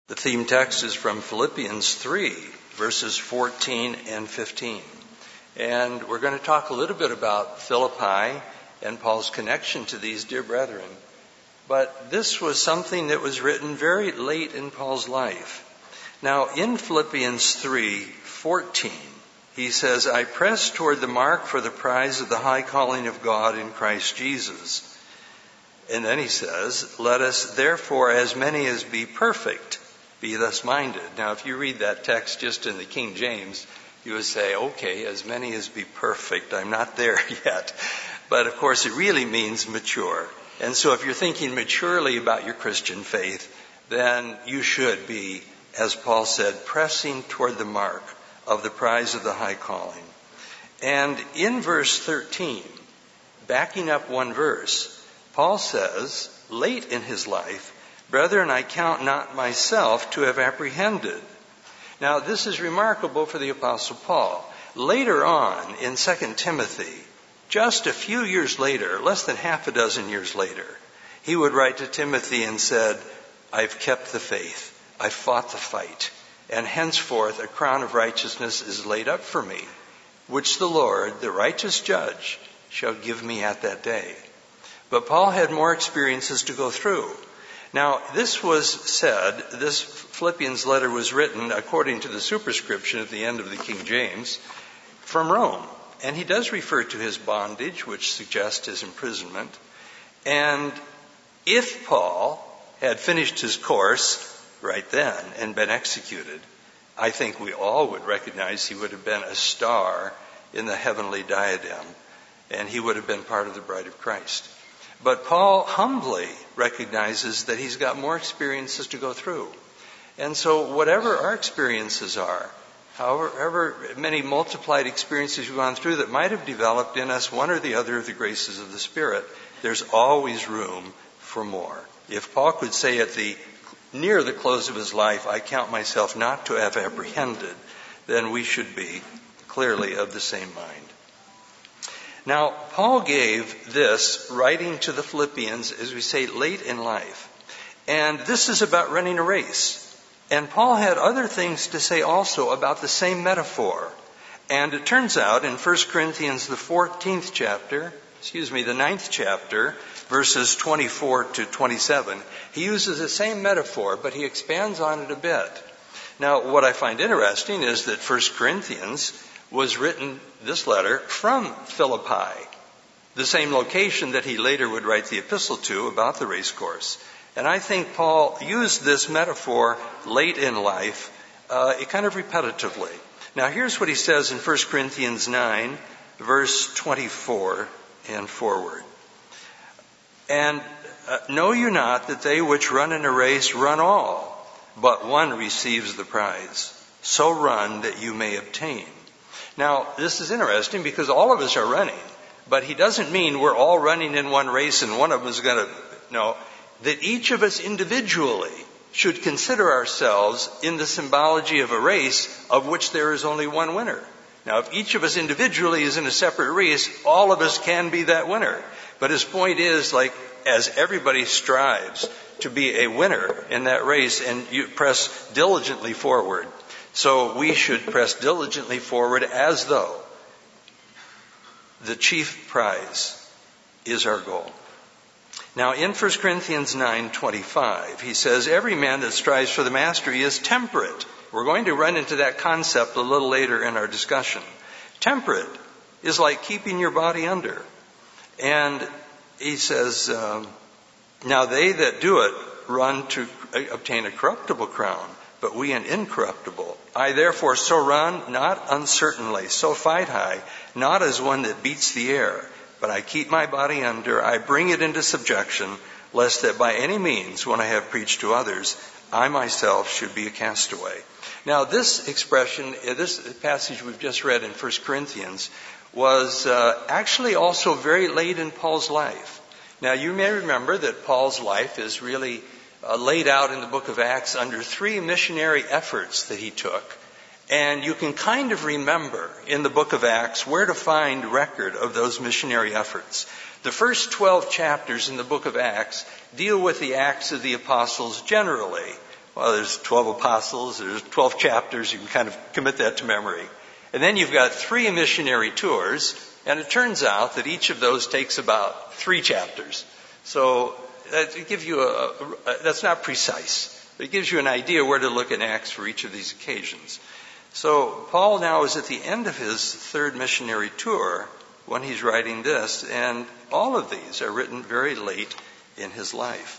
The theme text is from Philippians 3, verses 14 and 15. And we're going to talk a little bit about Philippi and Paul's connection to these dear brethren. But this was something that was written very late in Paul's life. Now, in Philippians 3:14, he says, "I press toward the mark for the prize of the high calling of God in Christ Jesus." And then he says, "Let us therefore, as many as be perfect, be thus minded." Now, if you read that text just in the King James, you would say, okay, as many as be perfect. I'm not there yet. But of course, it really means mature. And so if you're thinking maturely about your Christian faith, then you should be, as Paul said, pressing toward the mark of the prize of the high calling. And in verse 13, backing up one verse, Paul says, late in his life, "Brethren, I count not myself to have apprehended." Now, this is remarkable for the Apostle Paul. Later on, in 2 Timothy, just a few years later, less than half a dozen years later, he would write to Timothy and said, "I've kept the faith, I've fought the fight, and henceforth a crown of righteousness is laid up for me, which the Lord, the righteous judge, shall give me at that day." But Paul had more experiences to go through. Now, this was said, this Philippians letter was written according to the superscription at the end of the King James from Rome. And he does refer to his bondage, which suggests his imprisonment. And if Paul had finished his course right then and been executed, I think we all would recognize he would have been a star in the heavenly diadem, and he would have been part of the bride of Christ. But Paul humbly recognizes that he's got more experiences to go through. And so whatever our experiences are, however many multiplied experiences we've gone through that might have developed in us one or the other of the graces of the Spirit, there's always room for more. If Paul could say at near the close of his life, "I count myself not to have apprehended," then we should be clearly of the same mind. Now, Paul gave this writing to the Philippians, as we say, late in life. And this is about running a race. And Paul had other things to say also about the same metaphor. And it turns out in 1 Corinthians, the 9th chapter, verses 24 to 27, he uses the same metaphor, but he expands on it a bit. Now, what I find interesting is that 1 Corinthians was written, this letter, from Philippi, the same location that he later would write the epistle to about the race course. And I think Paul used this metaphor late in life, kind of repetitively. Now here's what he says in 1 Corinthians 9, verse 24 and forward. "And know you not that they which run in a race run all, but one receives the prize. So run that you may obtain." Now, this is interesting because all of us are running, but he doesn't mean we're all running in one race and one of them is going to, no, that each of us individually should consider ourselves in the symbology of a race of which there is only one winner. Now, if each of us individually is in a separate race, all of us can be that winner. But his point is, like, as everybody strives to be a winner in that race and you press diligently forward, so we should press diligently forward as though the chief prize is our goal. Now, in 1 Corinthians 9:25, he says, "Every man that strives for the mastery is temperate." We're going to run into that concept a little later in our discussion. Temperate is like keeping your body under. And he says, "Now they that do it run to obtain a corruptible crown, but we an incorruptible. I therefore so run, not uncertainly, so fight I, not as one that beats the air, but I keep my body under, I bring it into subjection, lest that by any means, when I have preached to others, I myself should be a castaway." Now this expression, this passage we've just read in 1 Corinthians, was actually also very late in Paul's life. Now you may remember that Paul's life is really laid out in the book of Acts under 3 missionary efforts that he took. And you can kind of remember in the book of Acts where to find record of those missionary efforts. The first 12 chapters in the book of Acts deal with the Acts of the Apostles generally, Well, there's 12 apostles, there's 12 chapters, you can kind of commit that to memory. And then you've got 3 missionary tours, and it turns out that each of those takes about 3 chapters. So that gives you that's not precise, but it gives you an idea where to look in Acts for each of these occasions. So Paul now is at the end of his 3rd missionary tour when he's writing this, and all of these are written very late in his life.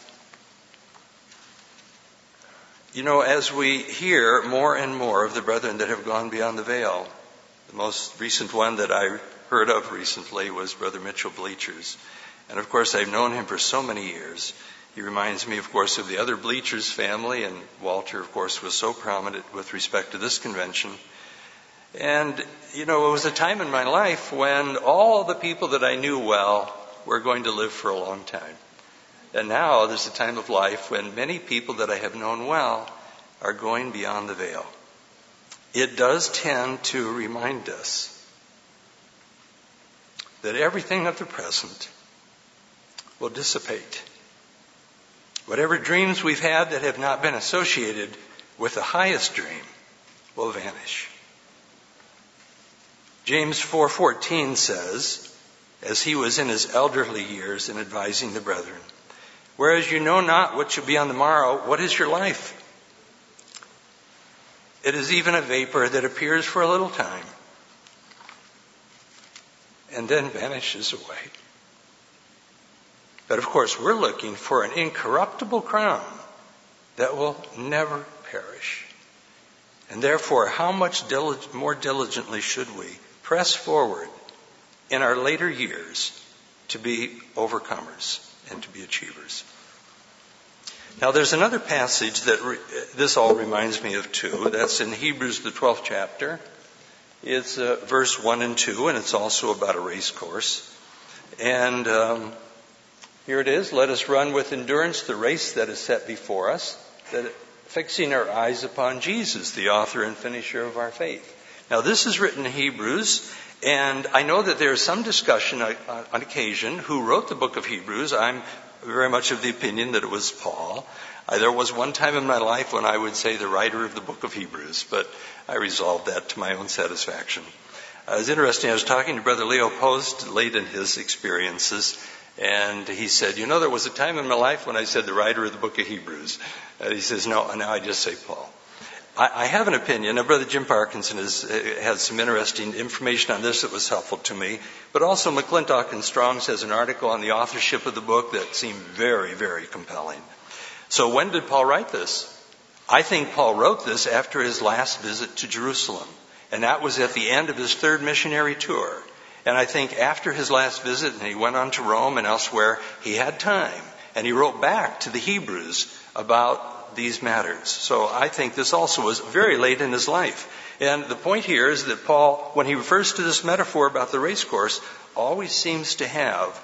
You know, as we hear more and more of the brethren that have gone beyond the veil, the most recent one that I heard of recently was Brother Mitchell Bleachers. And of course, I've known him for so many years. He reminds me, of course, of the other Bleachers family, and Walter, of course, was so prominent with respect to this convention. And, you know, it was a time in my life when all the people that I knew well were going to live for a long time. And now there's a time of life when many people that I have known well are going beyond the veil. It does tend to remind us that everything of the present will dissipate. Whatever dreams we've had that have not been associated with the highest dream will vanish. James 4:14 says, as he was in his elderly years in advising the brethren, whereas you know not what shall be on the morrow, what is your life? It is even a vapor that appears for a little time and then vanishes away. But of course, we're looking for an incorruptible crown that will never perish. And therefore, how much more diligently should we press forward in our later years to be overcomers and to be achievers? Now, there's another passage that this all reminds me of too. That's in Hebrews, the 12th chapter. It's verse 1 and 2, and it's also about a race course. And here it is. Let us run with endurance the race that is set before us, that fixing our eyes upon Jesus, the author and finisher of our faith. Now, this is written in Hebrews, and I know that there is some discussion on occasion who wrote the book of Hebrews. I'm very much of the opinion that it was Paul. There was one time in my life when I would say the writer of the book of Hebrews, but I resolved that to my own satisfaction. It was interesting. I was talking to Brother Leo Post late in his experiences, and he said, you know, there was a time in my life when I said the writer of the book of Hebrews. And he says, no, now I just say Paul. I have an opinion. Now, Brother Jim Parkinson has some interesting information on this that was helpful to me. But also McClintock and Strong's has an article on the authorship of the book that seemed very, very compelling. So when did Paul write this? I think Paul wrote this after his last visit to Jerusalem. And that was at the end of his 3rd missionary tour. And I think after his last visit, and he went on to Rome and elsewhere, he had time. And he wrote back to the Hebrews about these matters. So I think this also was very late in his life. And the point here is that Paul, when he refers to this metaphor about the race course, always seems to have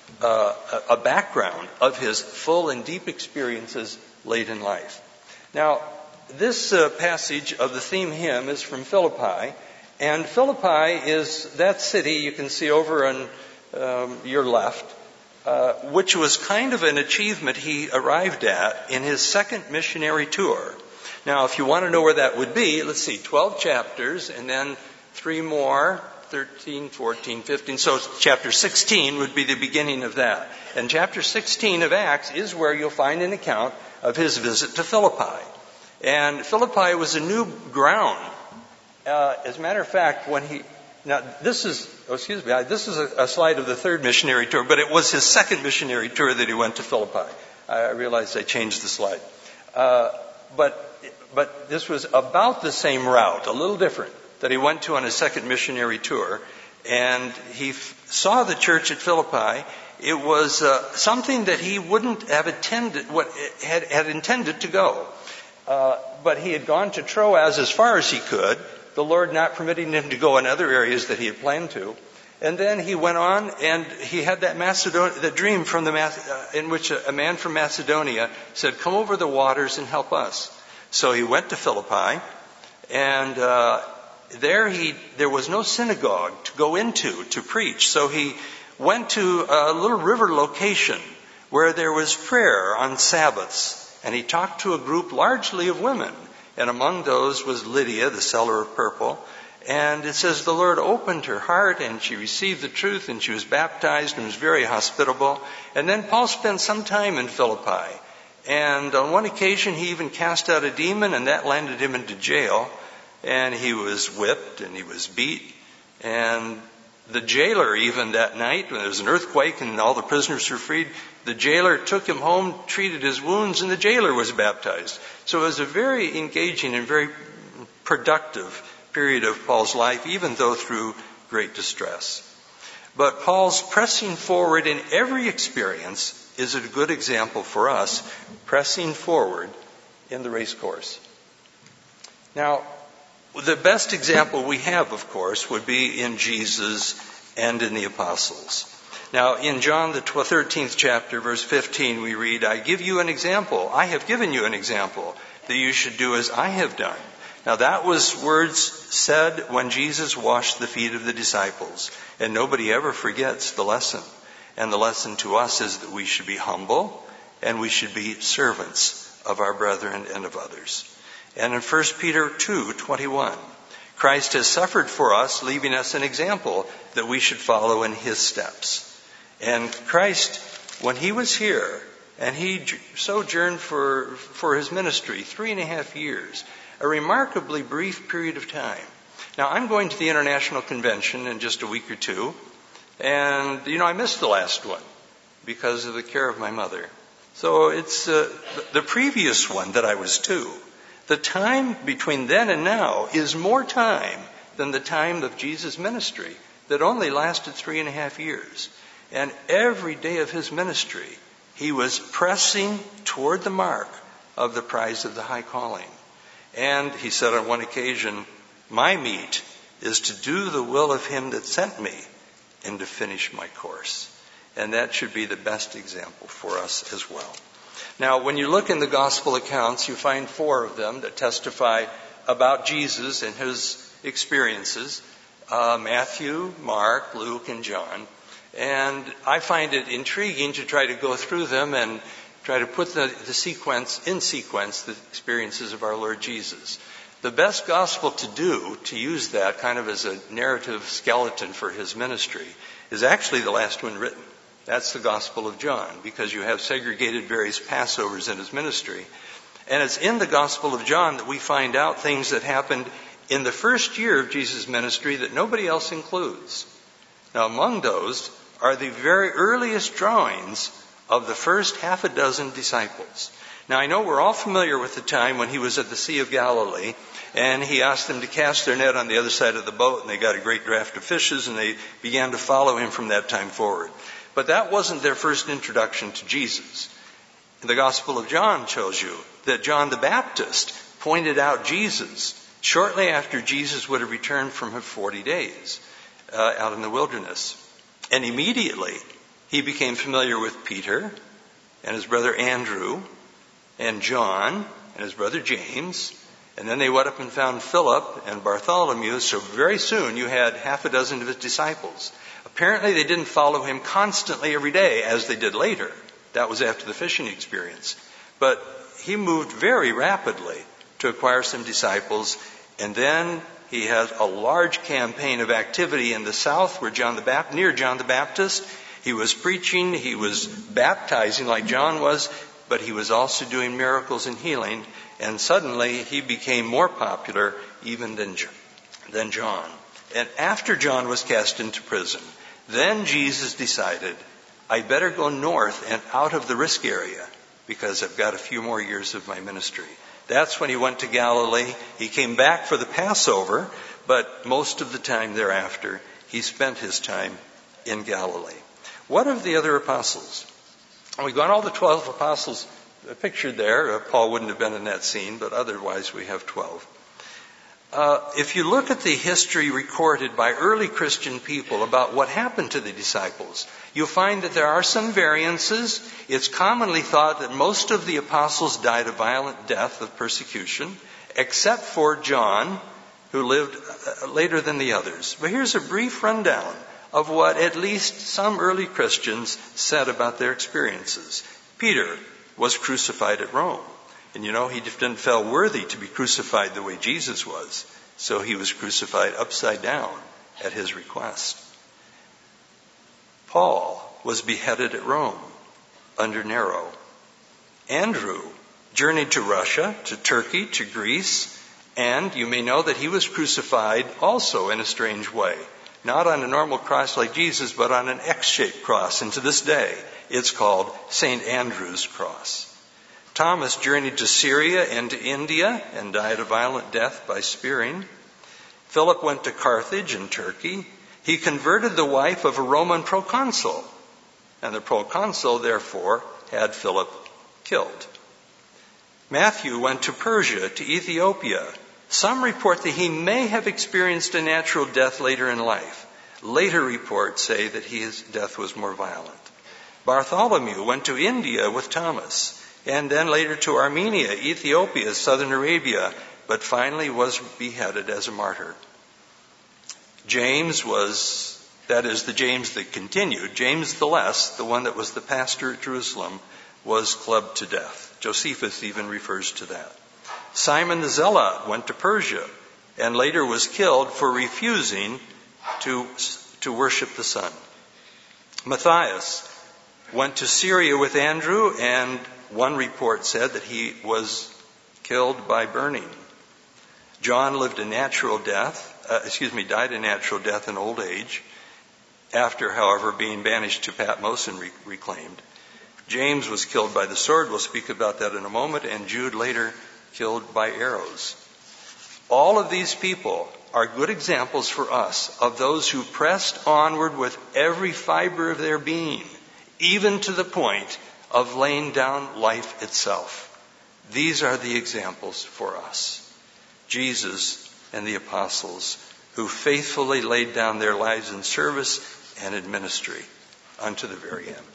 a background of his full and deep experiences late in life. Now, this passage of the theme hymn is from Philippi. And Philippi is that city you can see over on your left, which was kind of an achievement he arrived at in his 2nd missionary tour. Now, if you want to know where that would be, let's see, 12 chapters and then 3 more, 13, 14, 15. So chapter 16 would be the beginning of that. And chapter 16 of Acts is where you'll find an account of his visit to Philippi. And Philippi was a new ground. As a matter of fact, this is a slide of the 3rd missionary tour, but it was his 2nd missionary tour that he went to Philippi. I realized I changed the slide. But this was about the same route, a little different, that he went to on his 2nd missionary tour. And he saw the church at Philippi. It was something that he wouldn't have had intended to go. But he had gone to Troas as far as he could, the Lord not permitting him to go in other areas that he had planned to. And then he went on, and he had that dream from in which a man from Macedonia said, come over the waters and help us. So he went to Philippi, and there was no synagogue to go into to preach. So he went to a little river location where there was prayer on Sabbaths. and he talked to a group largely of women. And among those was Lydia, the seller of purple. And it says the Lord opened her heart, and she received the truth, and she was baptized and was very hospitable. And then Paul spent some time in Philippi. And on one occasion he even cast out a demon, and that landed him into jail. And he was whipped and he was beat. And the jailer, even that night, when there was an earthquake and all the prisoners were freed, the jailer took him home, treated his wounds, and the jailer was baptized. So it was a very engaging and very productive period of Paul's life, even though through great distress. But Paul's pressing forward in every experience is a good example for us, pressing forward in the race course. Now, the best example we have, of course, would be in Jesus and in the apostles. Now, in John, the 13th chapter, verse 15, we read, I give you an example. I have given you an example that you should do as I have done. Now, that was words said when Jesus washed the feet of the disciples. And nobody ever forgets the lesson. And the lesson to us is that we should be humble and we should be servants of our brethren and of others. And in 1 Peter 2:21, Christ has suffered for us, leaving us an example that we should follow in his steps. And Christ, when he was here, and he sojourned for his ministry, 3.5 years, a remarkably brief period of time. Now, I'm going to the International Convention in just a week or two, and, I missed the last one because of the care of my mother. So it's the previous one that I was to. The time between then and now is more time than the time of Jesus' ministry that only lasted 3.5 years. And every day of his ministry, he was pressing toward the mark of the prize of the high calling. And he said on one occasion, my meat is to do the will of him that sent me and to finish my course. And that should be the best example for us as well. Now, when you look in the gospel accounts, you find 4 of them that testify about Jesus and his experiences. Matthew, Mark, Luke, and John. And I find it intriguing to try to go through them and try to put the sequence, the experiences of our Lord Jesus. The best gospel to do, to use that kind of as a narrative skeleton for his ministry, is actually the last one written. That's the Gospel of John, because you have segregated various Passovers in his ministry. And it's in the Gospel of John that we find out things that happened in the first year of Jesus' ministry that nobody else includes. Now, among those are the very earliest drawings of the first 6 disciples. Now, I know we're all familiar with the time when he was at the Sea of Galilee, and he asked them to cast their net on the other side of the boat, and they got a great draft of fishes, and they began to follow him from that time forward. But that wasn't their first introduction to Jesus. The Gospel of John shows you that John the Baptist pointed out Jesus shortly after Jesus would have returned from his 40 days out in the wilderness. And immediately he became familiar with Peter and his brother Andrew and John and his brother James. And then they went up and found Philip and Bartholomew. So very soon you had 6 of his disciples. Apparently they didn't follow him constantly every day as they did later. That was after the fishing experience. But he moved very rapidly to acquire some disciples. And then he has a large campaign of activity in the south where near John the Baptist. He was preaching, he was baptizing like John was, but he was also doing miracles and healing. And suddenly he became more popular even than John. And after John was cast into prison, then Jesus decided, I better go north and out of the risk area because I've got a few more years of my ministry. That's when he went to Galilee. He came back for the Passover, but most of the time thereafter, he spent his time in Galilee. What of the other apostles? We've got all the 12 apostles pictured there. Paul wouldn't have been in that scene, but otherwise we have 12. If you look at the history recorded by early Christian people about what happened to the disciples, you'll find that there are some variances. It's commonly thought that most of the apostles died a violent death of persecution, except for John, who lived later than the others. But here's a brief rundown of what at least some early Christians said about their experiences. Peter was crucified at Rome. And you know, he didn't feel worthy to be crucified the way Jesus was. So he was crucified upside down at his request. Paul was beheaded at Rome under Nero. Andrew journeyed to Russia, to Turkey, to Greece, and you may know that he was crucified also in a strange way. Not on a normal cross like Jesus, but on an X-shaped cross. And to this day, it's called St. Andrew's Cross. Thomas journeyed to Syria and to India and died a violent death by spearing. Philip went to Carthage in Turkey. He converted the wife of a Roman proconsul, and the proconsul, therefore, had Philip killed. Matthew went to Persia, to Ethiopia. Some report that he may have experienced a natural death later in life. Later reports say that his death was more violent. Bartholomew went to India with Thomas, and then later to Armenia, Ethiopia, southern Arabia, but finally was beheaded as a martyr. James was, that is, the James that continued, James the Less, the one that was the pastor at Jerusalem, was clubbed to death. Josephus even refers to that. Simon the Zealot went to Persia and later was killed for refusing to worship the sun. Matthias went to Syria with Andrew, and one report said that he was killed by burning. John died a natural death in old age, after, however, being banished to Patmos and reclaimed. James was killed by the sword. We'll speak about that in a moment. And Jude later killed by arrows. All of these people are good examples for us of those who pressed onward with every fiber of their being, even to the point of laying down life itself. These are the examples for us. Jesus and the apostles, who faithfully laid down their lives in service and in ministry unto the very end.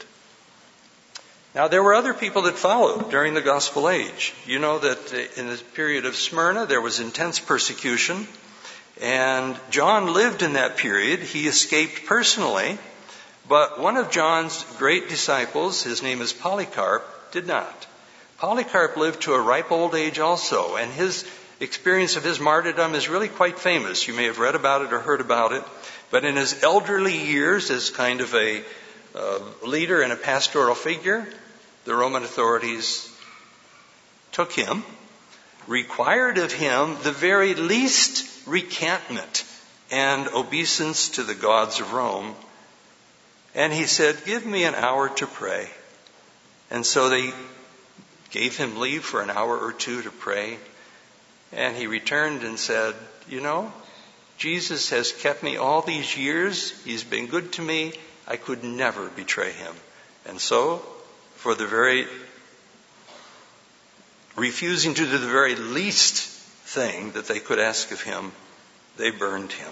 Now, there were other people that followed during the gospel age. You know that in the period of Smyrna, there was intense persecution, and John lived in that period. He escaped personally, but one of John's great disciples, his name is Polycarp, did not. Polycarp lived to a ripe old age also, and his experience of his martyrdom is really quite famous. You may have read about it or heard about it, but in his elderly years, as kind of a leader and a pastoral figure, the Roman authorities took him, required of him the very least recantment and obeisance to the gods of Rome. And he said, "Give me an hour to pray." And so they gave him leave for an hour or two to pray. And he returned and said, "You know, Jesus has kept me all these years. He's been good to me. I could never betray him." And so, for the very refusing to do the very least thing that they could ask of him, they burned him.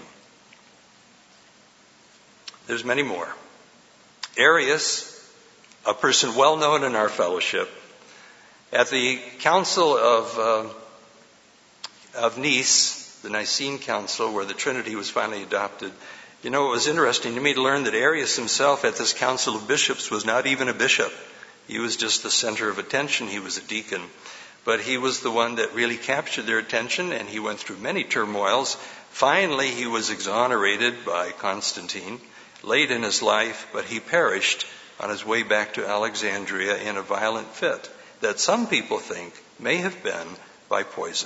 There's many more. Arius, a person well known in our fellowship, at the Council of Nice, the Nicene Council, where the Trinity was finally adopted, you know, it was interesting to me to learn that Arius himself at this Council of Bishops was not even a bishop. He was just the center of attention. He was a deacon. But he was the one that really captured their attention, and he went through many turmoils. Finally, he was exonerated by Constantine late in his life, but he perished on his way back to Alexandria in a violent fit that some people think may have been by poison.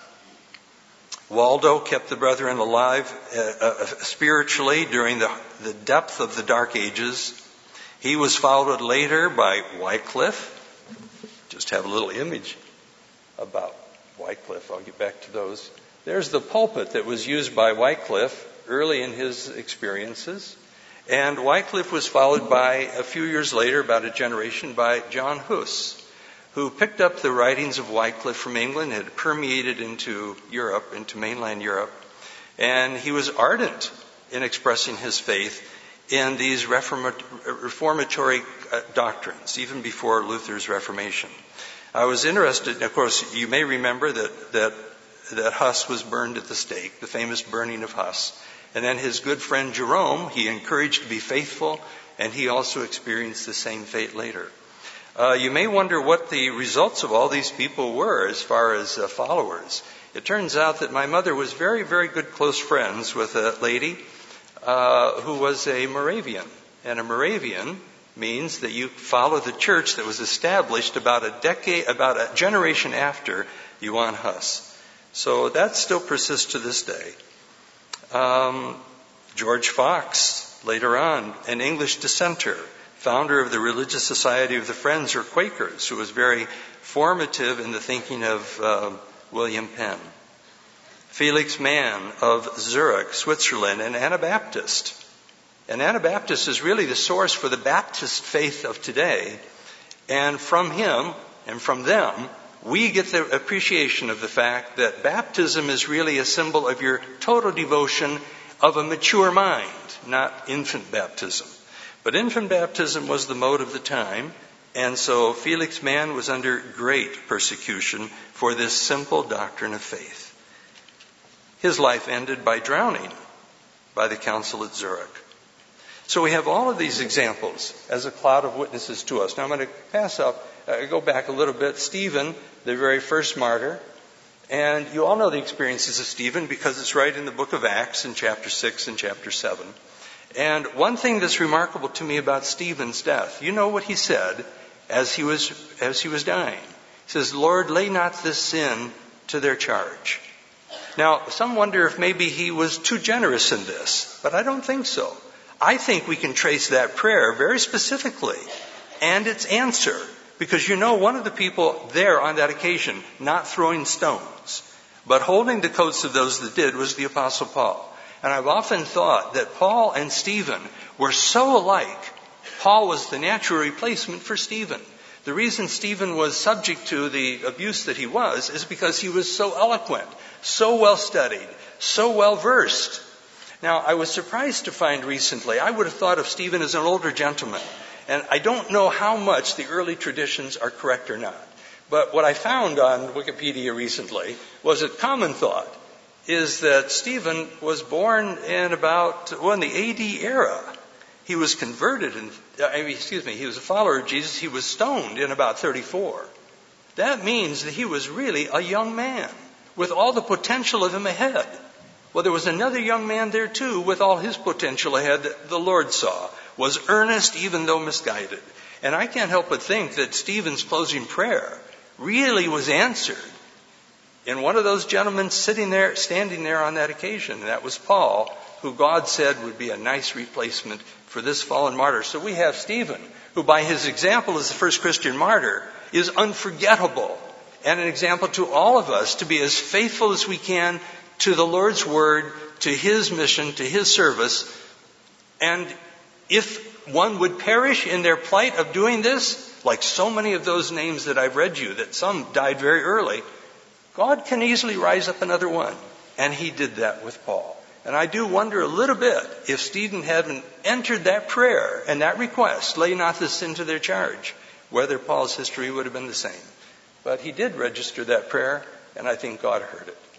Waldo kept the brethren alive spiritually during the depth of the Dark Ages. He was followed later by Wycliffe. Just have a little image about Wycliffe. I'll get back to those. There's the pulpit that was used by Wycliffe early in his experiences. And Wycliffe was followed by, a few years later, about a generation, by John Hus, who picked up the writings of Wycliffe from England, had permeated into Europe, into mainland Europe, and he was ardent in expressing his faith in these reformatory doctrines, even before Luther's Reformation. I was interested, of course, you may remember that Huss was burned at the stake, the famous burning of Huss. And then his good friend Jerome, he encouraged to be faithful, and he also experienced the same fate later. You may wonder what the results of all these people were as far as followers. It turns out that my mother was very, very good close friends with a lady who was a Moravian. And a Moravian means that you follow the church that was established about a generation after Johann Huss. So that still persists to this day. George Fox, later on, an English dissenter, founder of the Religious Society of the Friends or Quakers, who was very formative in the thinking of William Penn. Felix Mann of Zurich, Switzerland, an Anabaptist. An Anabaptist is really the source for the Baptist faith of today. And from him and from them, we get the appreciation of the fact that baptism is really a symbol of your total devotion of a mature mind, not infant baptism. But infant baptism was the mode of the time, and so Felix Mann was under great persecution for this simple doctrine of faith. His life ended by drowning by the council at Zurich. So we have all of these examples as a cloud of witnesses to us. Now I'm going to go back a little bit. Stephen, the very first martyr, and you all know the experiences of Stephen because it's right in the book of Acts in chapter 6 and chapter 7. And one thing that's remarkable to me about Stephen's death, you know what he said as he was dying. He says, "Lord, lay not this sin to their charge." Now, some wonder if maybe he was too generous in this, but I don't think so. I think we can trace that prayer very specifically and its answer, because you know one of the people there on that occasion, not throwing stones, but holding the coats of those that did, was the Apostle Paul. And I've often thought that Paul and Stephen were so alike. Paul was the natural replacement for Stephen. The reason Stephen was subject to the abuse that he was is because he was so eloquent, so well studied, so well versed. Now, I was surprised to find recently, I would have thought of Stephen as an older gentleman. And I don't know how much the early traditions are correct or not. But what I found on Wikipedia recently was that common thought is that Stephen was born in about, in the AD era. He was converted, he was a follower of Jesus. He was stoned in about 34. That means that he was really a young man with all the potential of him ahead. Well, there was another young man there too with all his potential ahead that the Lord saw, was earnest even though misguided. And I can't help but think that Stephen's closing prayer really was answered in one of those gentlemen standing there on that occasion. And that was Paul, who God said would be a nice replacement for this fallen martyr. So we have Stephen, who by his example as the first Christian martyr is unforgettable and an example to all of us to be as faithful as we can to the Lord's word, to his mission, to his service. And if one would perish in their plight of doing this, like so many of those names that I've read you, that some died very early, God can easily rise up another one. And he did that with Paul. And I do wonder a little bit if Stephen hadn't entered that prayer and that request, lay not this sin to their charge, whether Paul's history would have been the same. But he did register that prayer, and I think God heard it.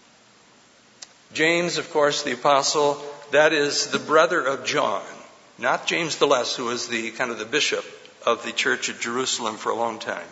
James, of course, the apostle, that is the brother of John. Not James the Less, who was the bishop of the church at Jerusalem for a long time.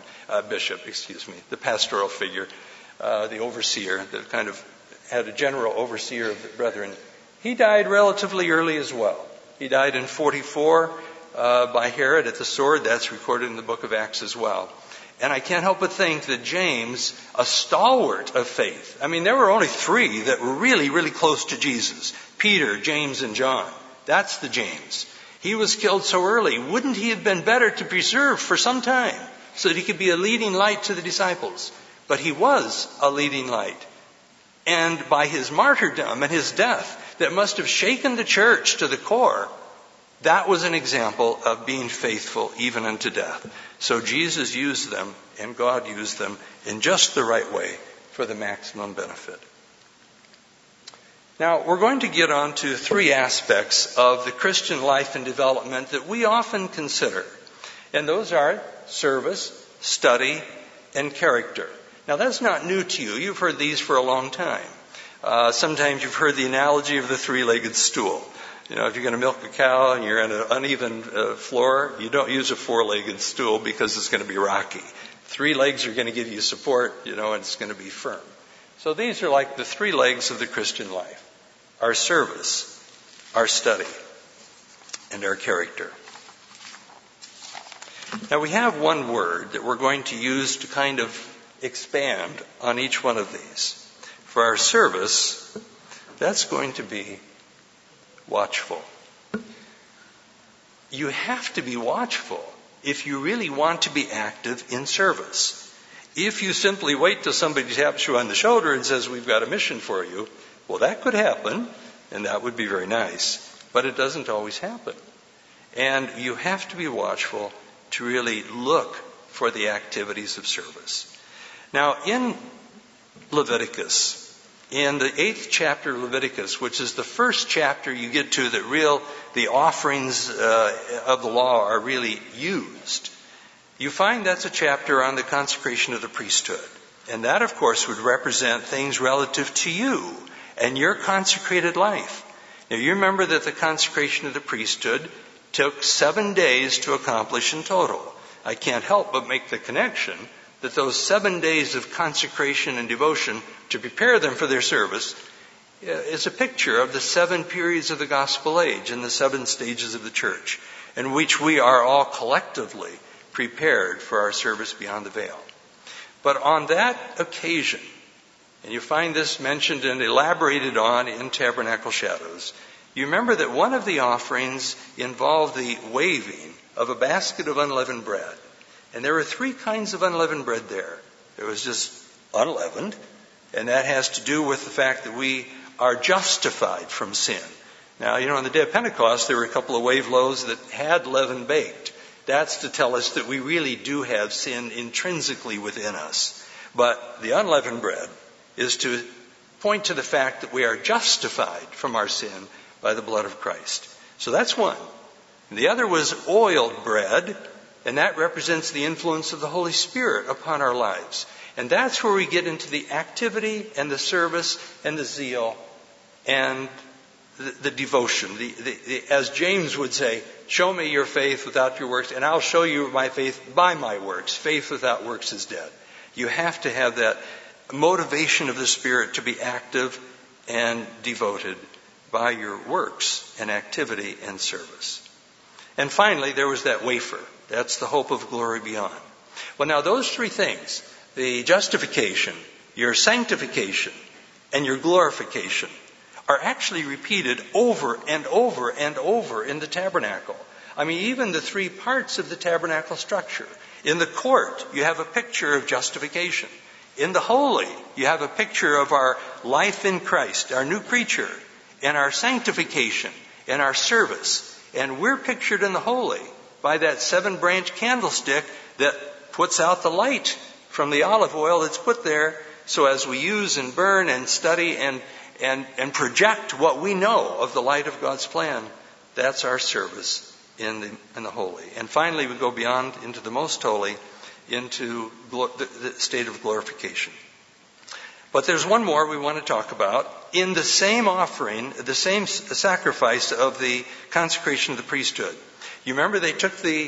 The pastoral figure, the overseer, that kind of had a general overseer of the brethren. He died relatively early as well. He died in 44 by Herod at the sword. That's recorded in the book of Acts as well. And I can't help but think that James, a stalwart of faith, there were only 3 that were really, really close to Jesus. Peter, James, and John. That's the James. He was killed so early. Wouldn't he have been better to preserve for some time so that he could be a leading light to the disciples? But he was a leading light. And by his martyrdom and his death that must have shaken the church to the core, that was an example of being faithful even unto death. So Jesus used them, and God used them in just the right way for the maximum benefit. Now, we're going to get on to 3 aspects of the Christian life and development that we often consider. And those are service, study, and character. Now, that's not new to you. You've heard these for a long time. Sometimes you've heard the analogy of the 3-legged stool. You know, if you're going to milk a cow and you're on an uneven floor, you don't use a 4-legged stool because it's going to be rocky. 3 legs are going to give you support, and it's going to be firm. So these are like the 3 legs of the Christian life: our service, our study, and our character. Now we have one word that we're going to use to kind of expand on each one of these. For our service, that's going to be watchful. You have to be watchful if you really want to be active in service. If you simply wait till somebody taps you on the shoulder and says, "We've got a mission for you," well, that could happen, and that would be very nice, but it doesn't always happen. And you have to be watchful to really look for the activities of service. Now, in Leviticus, in the 8th chapter of Leviticus, which is the first chapter you get to that the offerings of the law are really used, you find that's a chapter on the consecration of the priesthood. And that, of course, would represent things relative to you and your consecrated life. Now, you remember that the consecration of the priesthood took 7 days to accomplish in total. I can't help but make the connection that those 7 days of consecration and devotion to prepare them for their service is a picture of the 7 periods of the gospel age and the 7 stages of the church, in which we are all collectively prepared for our service beyond the veil. But on that occasion, and you find this mentioned and elaborated on in Tabernacle Shadows, you remember that one of the offerings involved the waving of a basket of unleavened bread. And there were 3 kinds of unleavened bread there. There was just unleavened, and that has to do with the fact that we are justified from sin. Now, on the day of Pentecost, there were a couple of wave loaves that had leaven baked. That's to tell us that we really do have sin intrinsically within us. But the unleavened bread is to point to the fact that we are justified from our sin by the blood of Christ. So that's one. And the other was oiled bread, and that represents the influence of the Holy Spirit upon our lives. And that's where we get into the activity and the service and the zeal and the devotion. As James would say, "Show me your faith without your works, and I'll show you my faith by my works. Faith without works is dead." You have to have that motivation of the Spirit to be active and devoted by your works and activity and service. And finally, there was that wafer. That's the hope of glory beyond. Well, now those 3 things, the justification, your sanctification, and your glorification, are actually repeated over and over and over in the tabernacle. I mean, even the 3 parts of the tabernacle structure. In the court, you have a picture of justification. In the holy, you have a picture of our life in Christ, our new creature, and our sanctification, and our service. And we're pictured in the holy by that 7-branch candlestick that puts out the light from the olive oil that's put there. So as we use and burn and study and project what we know of the light of God's plan, that's our service in the holy. And finally, we go beyond into the most holy, into the state of glorification. But there's one more we want to talk about. In the same offering, the same sacrifice of the consecration of the priesthood. You remember they took the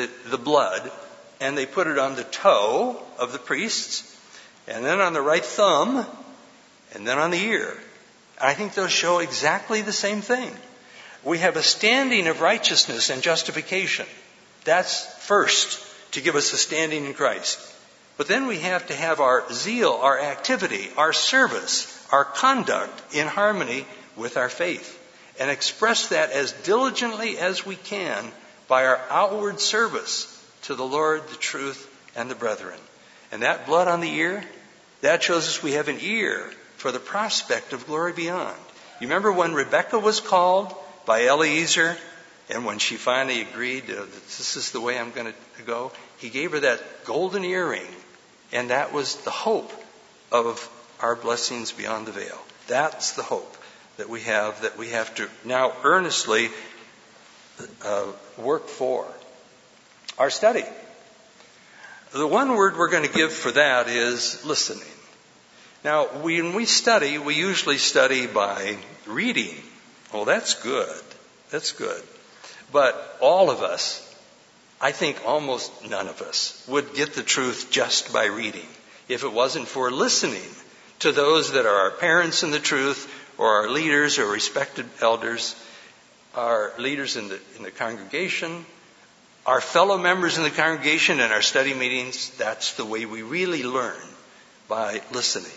blood and they put it on the toe of the priests, and then on the right thumb, and then on the ear. And I think those show exactly the same thing. We have a standing of righteousness and justification. That's first, to give us a standing in Christ. But then we have to have our zeal, our activity, our service, our conduct in harmony with our faith. And express that as diligently as we can by our outward service to the Lord, the truth, and the brethren. And that blood on the ear, that shows us we have an ear for the prospect of glory beyond. You remember when Rebekah was called by Eliezer, and when she finally agreed that this is the way I'm going to go, he gave her that golden earring. And that was the hope of our blessings beyond the veil. That's the hope that we have to now earnestly work for. Our study. The one word we're going to give for that is listening. Now, when we study, we usually study by reading. Well, that's good. That's good. But all of us, I think almost none of us, would get the truth just by reading if it wasn't for listening to those that are our parents in the truth, or our leaders or respected elders, our leaders in the congregation, our fellow members in the congregation and our study meetings. That's the way we really learn, by listening.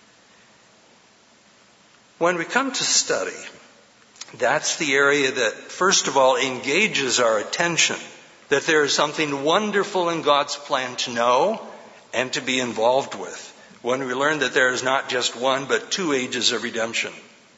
When we come to study, that's the area that, first of all, engages our attention, that there is something wonderful in God's plan to know and to be involved with. When we learn that there is not just one, but two ages of redemption.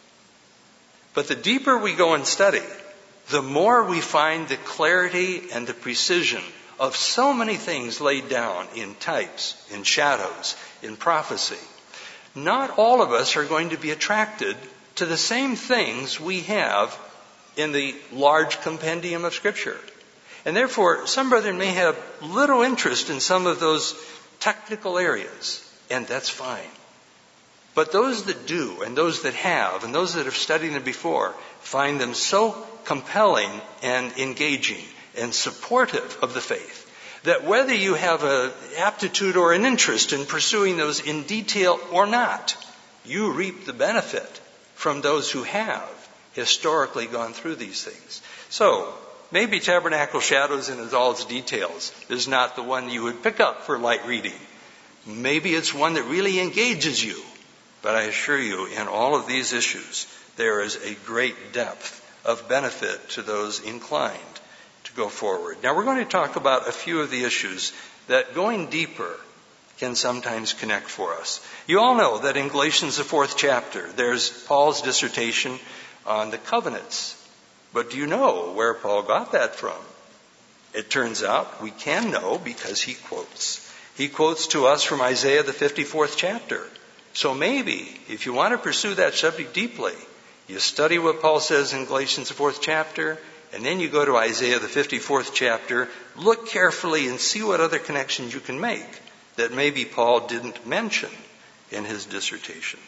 But the deeper we go in study, the more we find the clarity and the precision of so many things laid down in types, in shadows, in prophecy. Not all of us are going to be attracted to the same things we have in the large compendium of Scripture. And therefore, some brethren may have little interest in some of those technical areas, and that's fine. But those that do, and those that have, and those that have studied them before, find them so compelling and engaging and supportive of the faith that whether you have an aptitude or an interest in pursuing those in detail or not, you reap the benefit from those who have historically gone through these things. So, maybe Tabernacle Shadows in all its details is not the one you would pick up for light reading. Maybe it's one that really engages you. But I assure you, in all of these issues, there is a great depth of benefit to those inclined to go forward. Now, we're going to talk about a few of the issues that, going deeper, can sometimes connect for us. You all know that in Galatians, the 4th chapter, there's Paul's dissertation on the covenants. But do you know where Paul got that from? It turns out we can know because he quotes. He quotes to us from Isaiah, the 54th chapter. So maybe, if you want to pursue that subject deeply, you study what Paul says in Galatians, the 4th chapter, and then you go to Isaiah, the 54th chapter, look carefully and see what other connections you can make that maybe Paul didn't mention in his dissertation.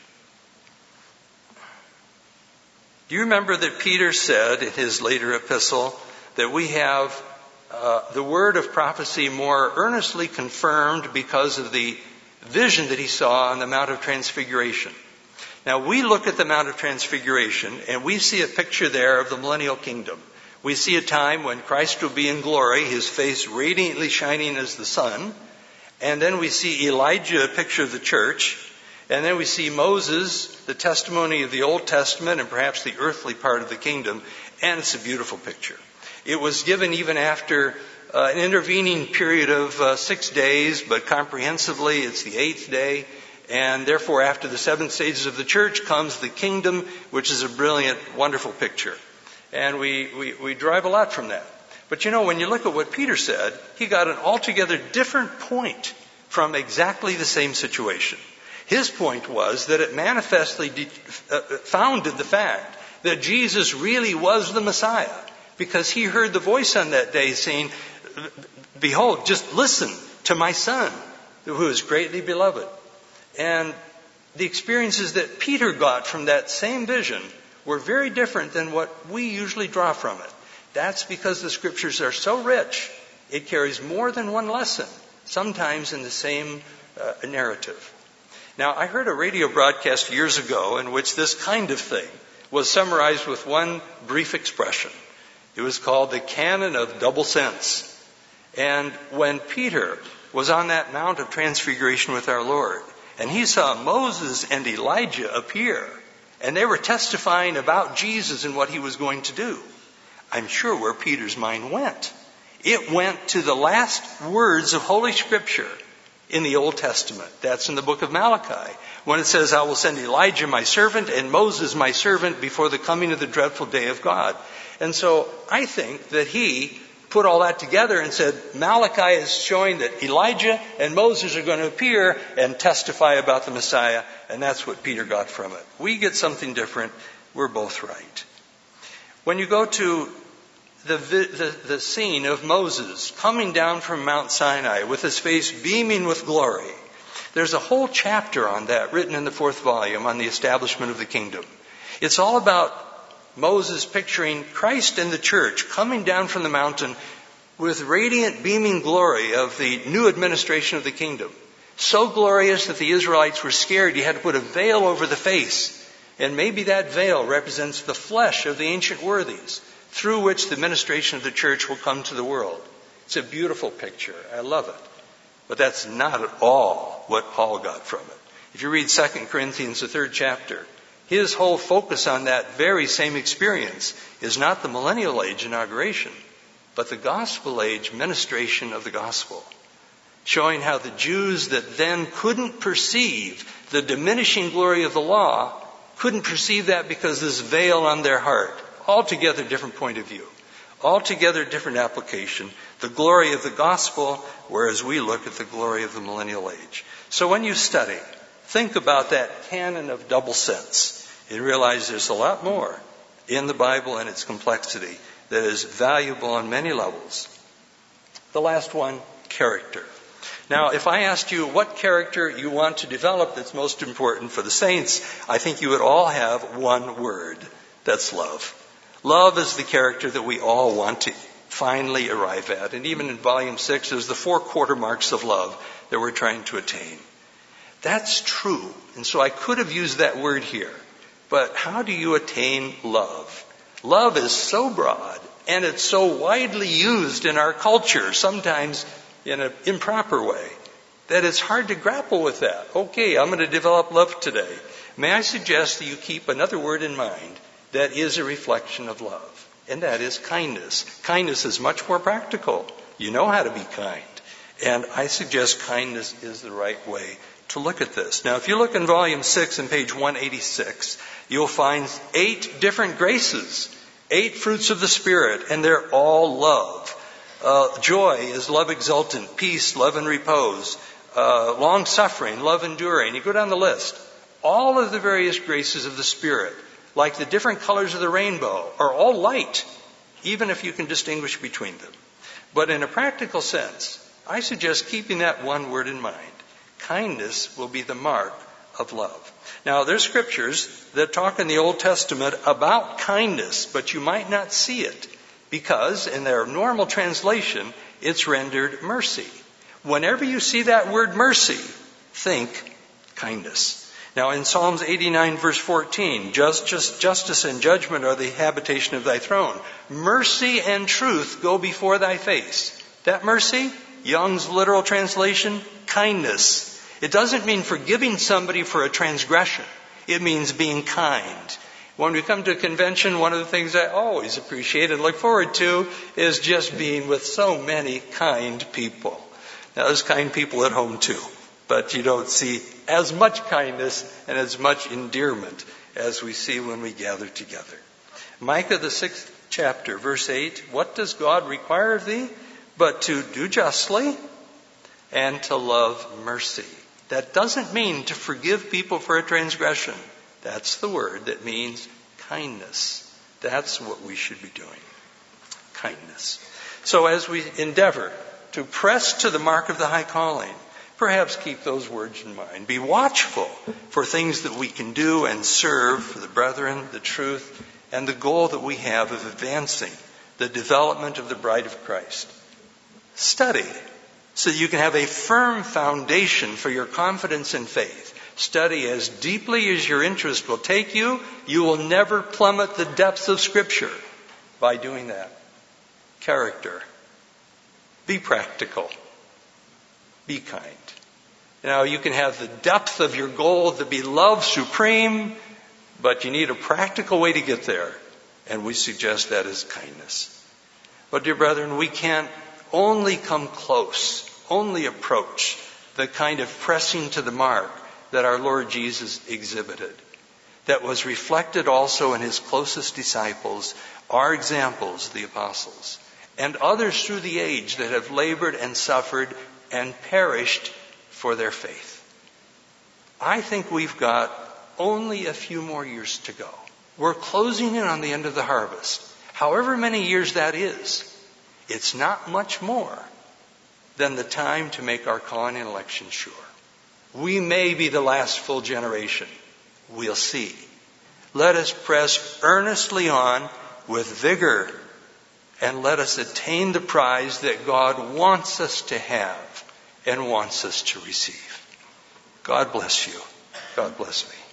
Do you remember that Peter said in his later epistle that we have the word of prophecy more earnestly confirmed because of the vision that he saw on the Mount of Transfiguration? Now, we look at the Mount of Transfiguration and we see a picture there of the millennial kingdom. We see a time when Christ will be in glory, his face radiantly shining as the sun. And then we see Elijah, a picture of the church. And then we see Moses, the testimony of the Old Testament and perhaps the earthly part of the kingdom. And it's a beautiful picture. It was given even after an intervening period of 6 days, but comprehensively it's the 8th day. And therefore, after the 7 stages of the church comes the kingdom, which is a brilliant, wonderful picture. And we derive a lot from that. But you know, when you look at what Peter said, he got an altogether different point from exactly the same situation. His point was that it manifestly founded the fact that Jesus really was the Messiah, because he heard the voice on that day saying, "Behold, just listen to my son, who is greatly beloved." And the experiences that Peter got from that same vision were very different than what we usually draw from it. That's because the Scriptures are so rich, it carries more than one lesson, sometimes in the same narrative. Now, I heard a radio broadcast years ago in which this kind of thing was summarized with one brief expression. It was called the canon of double sense. And when Peter was on that Mount of Transfiguration with our Lord, and he saw Moses and Elijah appear, and they were testifying about Jesus and what he was going to do, I'm sure where Peter's mind went. It went to the last words of Holy Scripture in the Old Testament. That's in the book of Malachi, when it says, "I will send Elijah my servant and Moses my servant before the coming of the dreadful day of God." And so I think that he put all that together and said, Malachi is showing that Elijah and Moses are going to appear and testify about the Messiah. And that's what Peter got from it. We get something different. We're both right. When you go to the scene of Moses coming down from Mount Sinai with his face beaming with glory, there's a whole chapter on that written in the 4th volume on the establishment of the kingdom. It's all about Moses picturing Christ and the church coming down from the mountain with radiant, beaming glory of the new administration of the kingdom. So glorious that the Israelites were scared. You had to put a veil over the face. And maybe that veil represents the flesh of the ancient worthies, through which the ministration of the church will come to the world. It's a beautiful picture. I love it. But that's not at all what Paul got from it. If you read 2 Corinthians, the 3rd chapter, his whole focus on that very same experience is not the millennial age inauguration, but the gospel age ministration of the gospel, showing how the Jews that then couldn't perceive the diminishing glory of the law couldn't perceive that because this veil on their heart. Altogether different point of view. Altogether different application. The glory of the gospel, whereas we look at the glory of the millennial age. So when you study, think about that canon of double sense and realize there's a lot more in the Bible and its complexity that is valuable on many levels. The last one, character. Now, if I asked you what character you want to develop that's most important for the saints, I think you would all have one word. That's love. Love is the character that we all want to finally arrive at. And even in volume 6, there's the 4 quarter marks of love that we're trying to attain. That's true. And so I could have used that word here. But how do you attain love? Love is so broad and it's so widely used in our culture, sometimes in an improper way, that it's hard to grapple with that. Okay, I'm going to develop love today. May I suggest that you keep another word in mind that is a reflection of love, and that is kindness. Kindness is much more practical. You know how to be kind. And I suggest kindness is the right way to look at this. Now, if you look in volume 6 and page 186, you'll find 8 different graces, 8 fruits of the Spirit, and they're all love. Joy is love exultant, peace, love and repose, long-suffering, love enduring. You go down the list. All of the various graces of the Spirit, like the different colors of the rainbow, are all light, even if you can distinguish between them. But in a practical sense, I suggest keeping that one word in mind. Kindness will be the mark of love. Now, there's scriptures that talk in the Old Testament about kindness, but you might not see it because in their normal translation, it's rendered mercy. Whenever you see that word mercy, think kindness. Now, in Psalms 89, verse 14, justice and judgment are the habitation of thy throne. Mercy and truth go before thy face. That mercy, Young's literal translation, kindness. It doesn't mean forgiving somebody for a transgression. It means being kind. When we come to a convention, one of the things I always appreciate and look forward to is just being with so many kind people. Now, there's kind people at home too, but you don't see as much kindness and as much endearment as we see when we gather together. Micah, the 6th chapter, verse 8, what does God require of thee? But to do justly and to love mercy. That doesn't mean to forgive people for a transgression. That's the word that means kindness. That's what we should be doing. Kindness. So as we endeavor to press to the mark of the high calling, perhaps keep those words in mind. Be watchful for things that we can do and serve for the brethren, the truth, and the goal that we have of advancing the development of the bride of Christ. Study so that you can have a firm foundation for your confidence and faith. Study as deeply as your interest will take you. You will never plummet the depths of Scripture by doing that. Character. Be practical. Be kind. Now, you can have the depth of your goal to be love supreme, but you need a practical way to get there. And we suggest that is kindness. But dear brethren, we can't only come close, only approach the kind of pressing to the mark that our Lord Jesus exhibited, that was reflected also in his closest disciples, our examples, the apostles, and others through the age that have labored and suffered and perished for their faith. I think we've got only a few more years to go. We're closing in on the end of the harvest. However many years that is, it's not much more than the time to make our calling and election sure. We may be the last full generation. We'll see. Let us press earnestly on with vigor, and let us attain the prize that God wants us to have and wants us to receive. God bless you. God bless me.